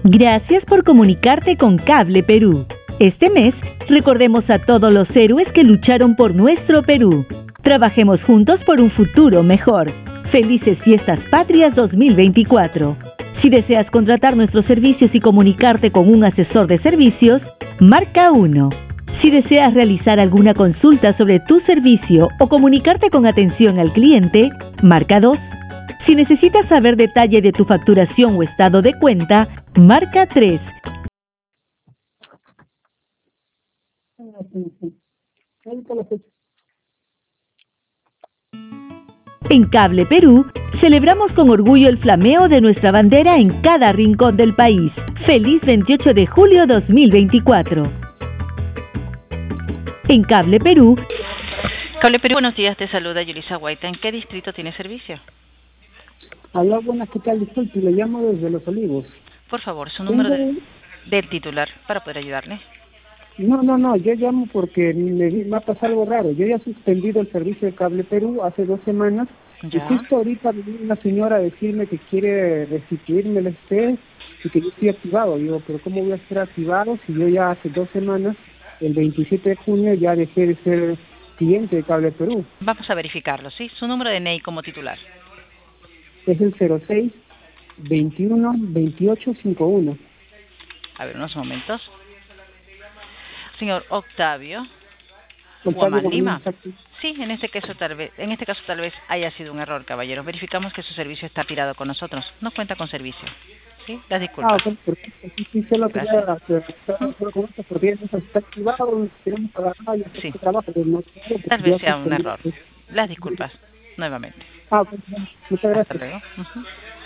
Gracias por comunicarte con Cable Perú. Este mes, recordemos a todos los héroes que lucharon por nuestro Perú. Trabajemos juntos por un futuro mejor. Felices Fiestas Patrias 2024. Si deseas contratar nuestros servicios y comunicarte con un asesor de servicios, marca 1. Si deseas realizar alguna consulta sobre tu servicio o comunicarte con atención al cliente, marca 2. Si necesitas saber detalle de tu facturación o estado de cuenta, marca 3. En Cable Perú, celebramos con orgullo el flameo de nuestra bandera en cada rincón del país. ¡Feliz 28 de julio 2024! En Cable Perú... Cable Perú, buenos días, te saluda Yulisa Guaita. ¿En qué distrito tiene servicio? Hola, buenas, ¿qué tal? Disculpe, le llamo desde Los Olivos. Por favor, su número del titular para poder ayudarle. No, yo llamo porque me ha pasado algo raro. Yo ya he suspendido el servicio de Cable Perú hace 2 semanas. ¿Ya? Y justo ahorita vino una señora a decirme que quiere restituirme el esté y que yo estoy activado. Digo, pero ¿cómo voy a estar activado si yo ya hace 2 semanas, el 27 de junio, ya dejé de ser cliente de Cable Perú? Vamos a verificarlo, ¿sí? Su número de DNI como titular. Es el 06 21 28 51. A ver, unos momentos. Señor Octavio Octavio Lima. exacto. Sí, en este caso tal vez haya sido un error, caballero. Verificamos que su servicio está tirado con nosotros. No cuenta con servicio. ¿Sí? Las disculpas. Ok, perfecto. Sí, solo quería con esto porque ya está activado, queremos agarrar y hacer Sí. este trabajo. Pero no, Tal vez sea un error. Las disculpas, nuevamente. Ok, muchas gracias. Hasta luego.